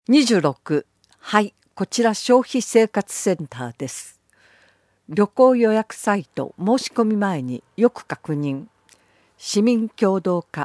26、はい、こちら消費生活センターです。旅行予約サイト申し込み前によく確認。市民協働課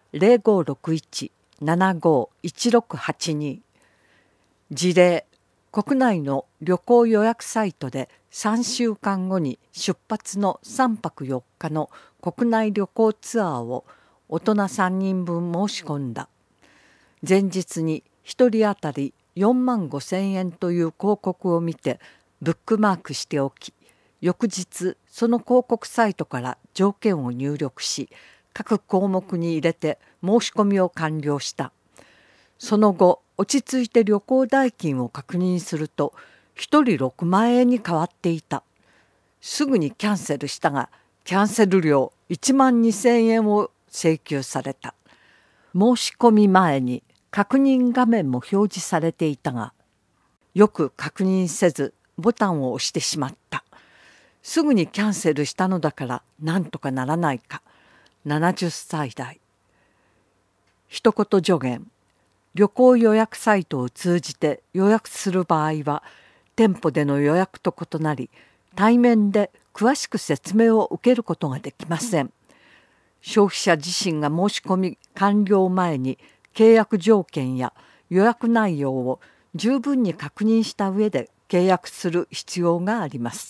0561-751682。事例、国内の旅行予約サイトで3週間後に出発の3泊4日の国内旅行ツアーを大人3人分申し込んだ。前日に1人当たり4万5,000円という広告を見てブックマークしておき、翌日その広告サイトから条件を入力し、各項目に入れて申し込みを完了した。その後落ち着いて旅行代金を確認すると1人6万円に変わっていた。すぐにキャンセルしたが、キャンセル料1万2,000円を請求された。申し込み前に確認画面も表示されていたが、よく確認せずボタンを押してしまった。すぐにキャンセルしたのだからなんとかならないか。70歳代。一言助言。旅行予約サイトを通じて予約する場合は、店舗での予約と異なり、対面で詳しく説明を受けることができません。消費者自身が申し込み完了前に契約条件や予約内容を十分に確認した上で契約する必要があります。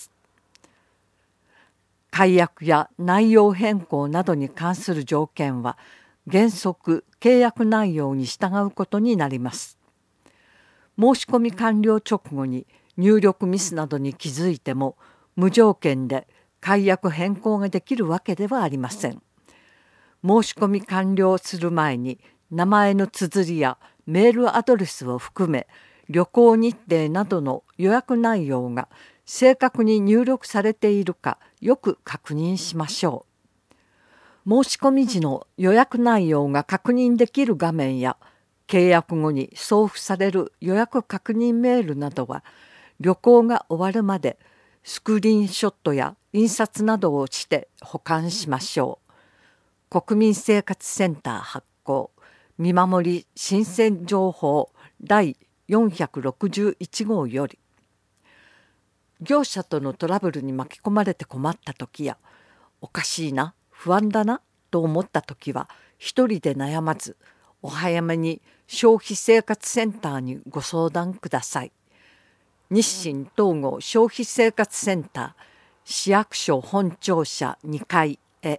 解約や内容変更などに関する条件は原則契約内容に従うことになります。申し込み完了直後に入力ミスなどに気づいても無条件で解約変更ができるわけではありません。申し込み完了する前に名前の綴りやメールアドレスを含め旅行日程などの予約内容が正確に入力されているかよく確認しましょう。申し込み時の予約内容が確認できる画面や契約後に送付される予約確認メールなどは旅行が終わるまでスクリーンショットや印刷などをして保管しましょう。国民生活センター発行見守り新鮮情報第461号より。業者とのトラブルに巻き込まれて困った時や、おかしいな、不安だなと思った時は一人で悩まずお早めに消費生活センターにご相談ください。日清東郷消費生活センター市役所本庁舎2階へ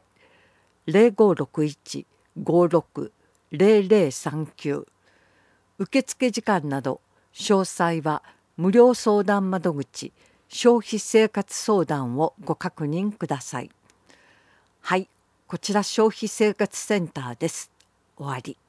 0561-560039。受付時間など詳細は無料相談窓口消費生活相談をご確認ください。はい、こちら消費生活センターです。終わり。